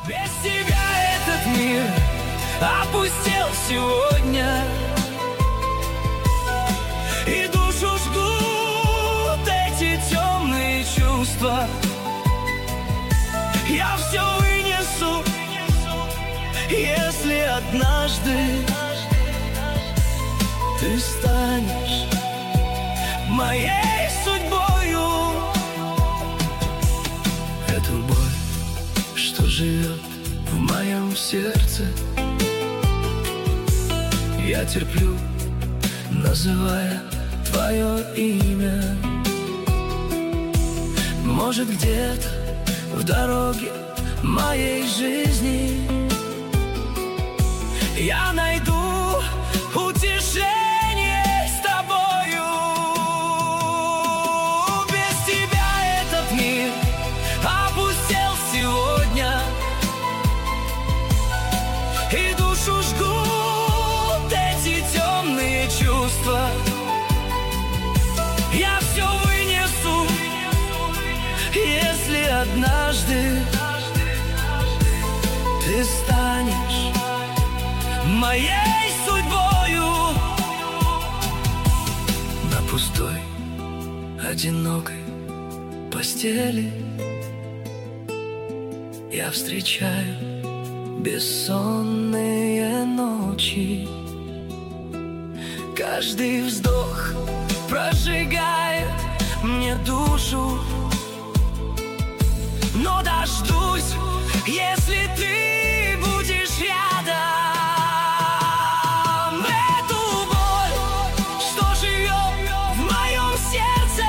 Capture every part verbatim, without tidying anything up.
Без тебя этот мир опустел сегодня, и душу жгут эти темные чувства. Я все вынесу, если однажды ты станешь моей судьбою. Эту боль, что живет в моем сердце, я терплю, называя твое имя. Может, где-то в дороге моей жизни я найду утешение с тобою. Без тебя этот мир опустел сегодня, и душу жгут эти темные чувства. Я все вынесу, если однажды ты станешь моей судьбою. На пустой, одинокой постели я встречаю бессонные ночи. Каждый вздох прожигает мне душу, но дождусь, если ты будешь рядом. Эту боль, что живет в моем сердце,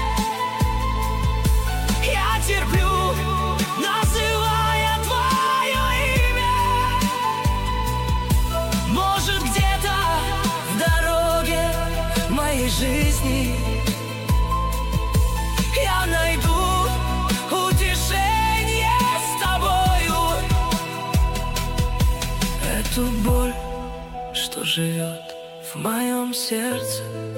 я терплю, называя твое имя. Может, где-то в дороге моей жизни я найду утешение с тобою. Эту боль, что живет в моем сердце,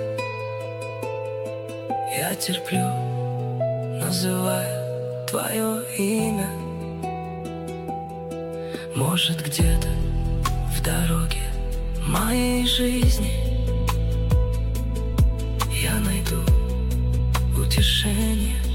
я терплю, называя твое имя. Может, где-то в дороге моей жизни я найду утешение